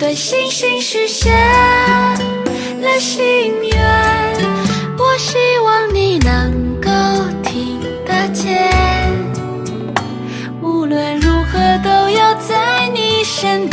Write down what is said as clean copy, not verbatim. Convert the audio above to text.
对星星许下了心愿，我希望你能够听得见，无论如何都要在你身边。